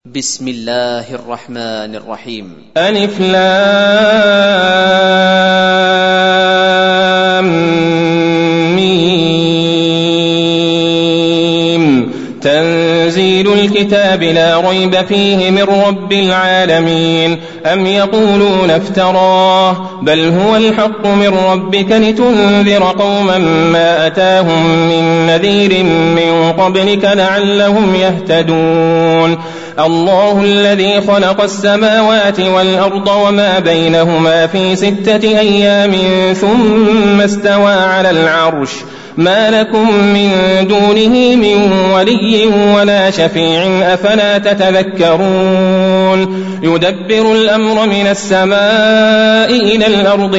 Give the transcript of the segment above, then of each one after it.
بسم الله الرحمن الرحيم. ألف لام ميم. تنزيل الكتاب لا ريب فيه من رب العالمين. أم يقولون افتراه بل هو الحق من ربك لتنذر قوما ما أتاهم من نذير من قبلك لعلهم يهتدون. الله الذي خلق السماوات والأرض وما بينهما في 6 أيام ثم استوى على العرش ما لكم من دونه من ولي ولا شفيع أفلا تتذكرون. يدبر الأمر من السماء إلى الأرض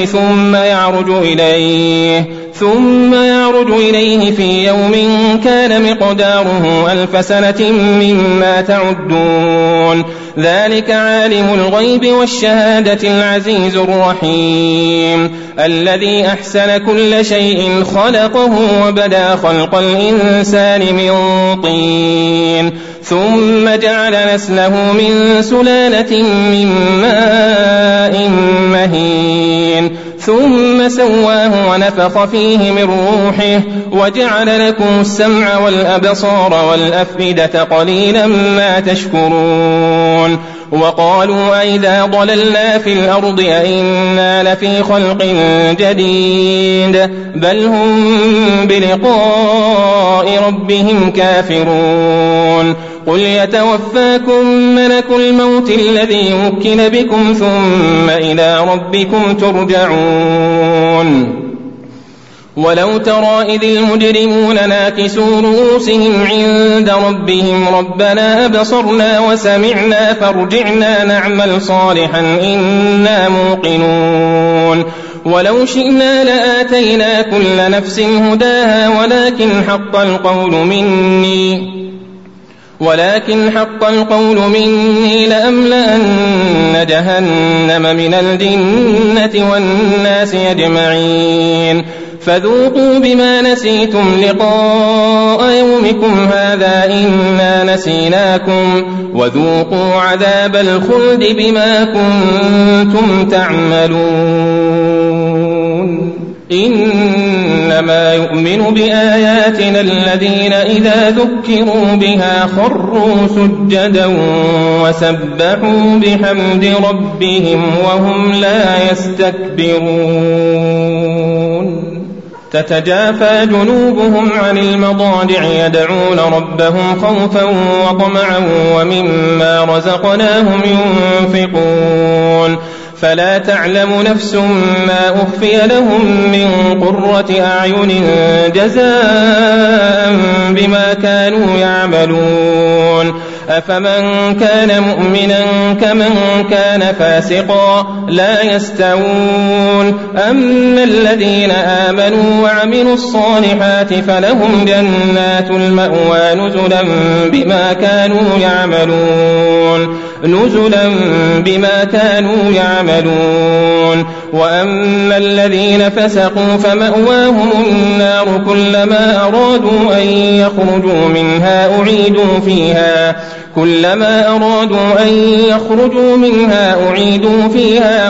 ثم يعرج إليه في يوم كان مقداره 1000 سنة مما تعدون. ذلك عالم الغيب والشهادة العزيز الرحيم الذي أحسن كل شيء خلقه وبدأ خلق الإنسان من طين ثم جعل نسله من سلالة من ماء مهين ثم سواه ونفخ فيه من روحه وجعل لكم السمع والأبصار والأفئدة قليلا ما تشكرون. وقالوا أئذا ضللنا في الأرض أئنا لفي خلق جديد بل هم بلقاء ربهم كافرون. قل يتوفاكم ملك الموت الذي وكل بكم ثم إلى ربكم ترجعون. ولو ترى إذ المجرمون ناكسوا رؤوسهم عند ربهم ربنا أبصرنا وسمعنا فارجعنا نعمل صالحا إنا موقنون. ولو شئنا لآتينا كل نفس هداها ولكن حق القول مني لأملأن جهنم من الجنة والناس أجمعين. فذوقوا بما نسيتم لقاء يومكم هذا إنا نسيناكم وذوقوا عذاب الخلد بما كنتم تعملون. إنما يؤمن بآياتنا الذين إذا ذكروا بها خروا سجدا وسبحوا بحمد ربهم وهم لا يستكبرون. تتجافى جنوبهم عن المضاجع يدعون ربهم خوفا وطمعا ومما رزقناهم ينفقون. فلا تعلم نفس ما أخفي لهم من قرة أعين جزاء بما كانوا يعملون. أفمن كان مؤمنا كمن كان فاسقا لا يستوون. أما الذين آمنوا وعملوا الصالحات فلهم جنات المأوى نزلا بما كانوا يعملون. وأما الذين فسقوا فمأواهم النار كلما أرادوا أن يخرجوا منها أعيدوا فيها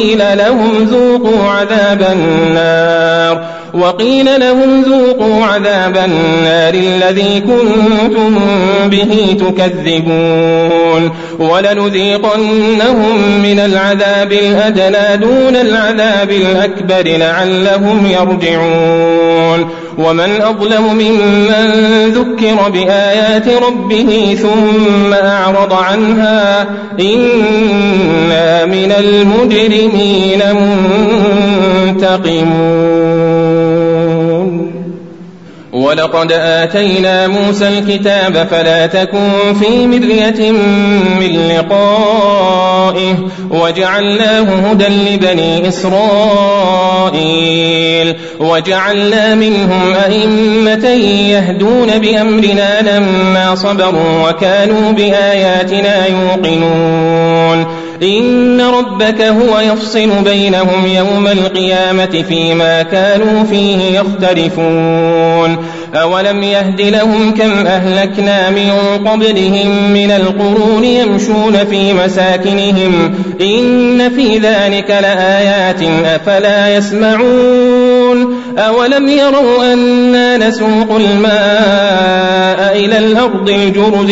وقيل لهم ذوقوا عذاب النار الذي كنتم به تكذبون. ولنذيقنهم من العذاب الأدنى دون العذاب الأكبر لعلهم يرجعون. ومن أظلم ممن ذكر بآيات ربه ثم أعرض عنها إنا من المجرمين منتقمون. ولقد آتينا موسى الكتاب فلا تكن في مرية من لقائه وجعلناه هدى لبني إسرائيل وجعلنا منهم أئمة يهدون بأمرنا لما صبروا وكانوا بآياتنا يوقنون. إن ربك هو يفصل بينهم يوم القيامة فيما كانوا فيه يختلفون أولم يهد لهم كم أهلكنا من قبلهم من القرون يمشون في مساكنهم إن في ذلك لآيات أفلا يسمعون أولم يروا أنا نسوق الماء إلى الأرض الجرز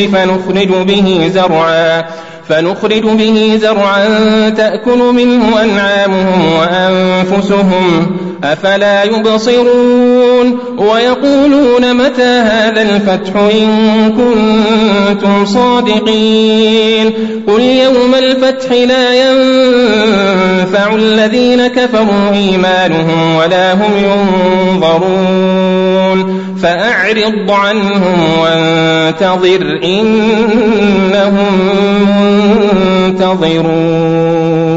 فنخرج به زرعا تأكل منه أنعامهم وأنفسهم أفلا يبصرون ويقولون متى هذا الفتح إن كنتم صادقين قل يوم الفتح لا ينفع الذين كفروا إيمانهم ولا هم ينظرون فأعرض عنهم وانتظر إنهم منتظرون